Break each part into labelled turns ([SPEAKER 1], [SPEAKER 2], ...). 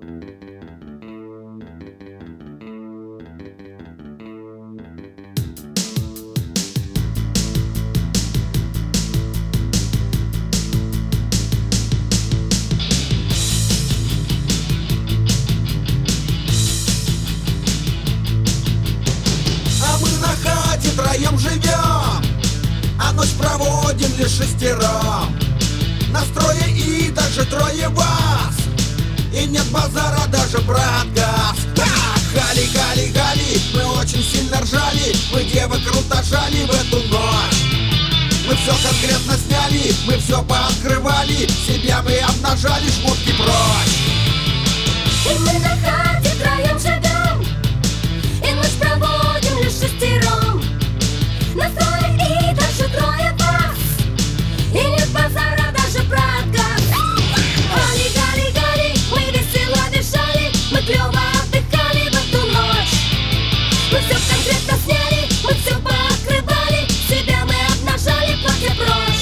[SPEAKER 1] Втроем живем, а ночь проводим лишь шестером. Нас трое и даже трое вас, и нет базара даже про отказ. Хали, хали, хали, мы очень сильно ржали, мы девок круто жали в эту ночь. Мы все конкретно сняли, мы все пооткрывали, себя мы обнажали, шмотки прочь.
[SPEAKER 2] И мы на хате втроем живем, и ночь проводим лишь шестером. Нас трое и даже трое вас, и нет базара даже про отказ. Гали, гали, гали, мы весело дышали, мы клево отдыхали в эту ночь. Мы все конкретно сняли, мы все пооткрывали, себя мы обнажали, платье прочь.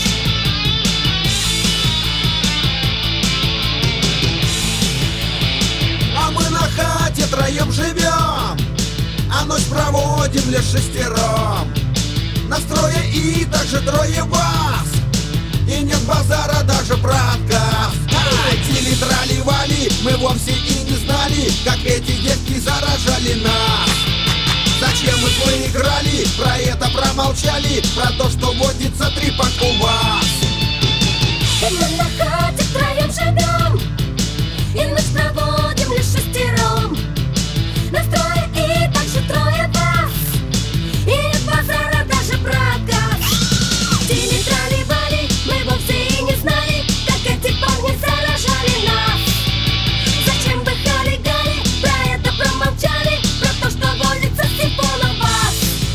[SPEAKER 1] А мы на хате втроем живем, а ночь проводим лишь шестером. Нас трое и также трое вас, и нет базара даже про отказ. Тили трали-вали, мы вовсе и не знали, как эти девки заражали нас. Зачем мы проиграли, про это промолчали, про то, что водится трипак у вас.
[SPEAKER 2] И мы на хате втроем живем, и ночь проводим лишь шестером. Нас трое и также трое вас, и нет базара даже про отказ. Тили трали-вали, мы вовсе и не знали, как эти парни заражали нас. Зачем вы хали-гали, про это промолчали, про то, что водится симфон у вас.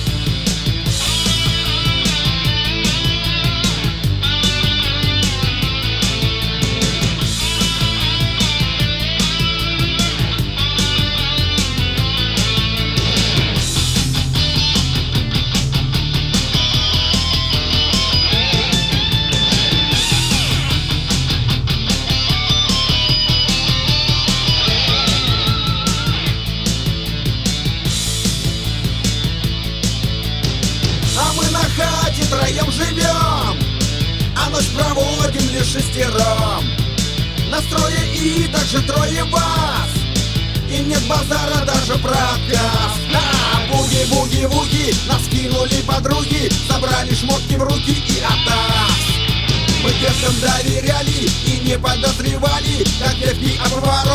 [SPEAKER 1] А мы на хате втроем живем, а ночь проводим лишь шестером. Нас трое и также трое вас, и нет базара даже про отказ. Буги-буги-вуги, нас кинули подруги, забрали шмотки в руки и атас. Мы девкам доверяли и не подозревали, как девки обворот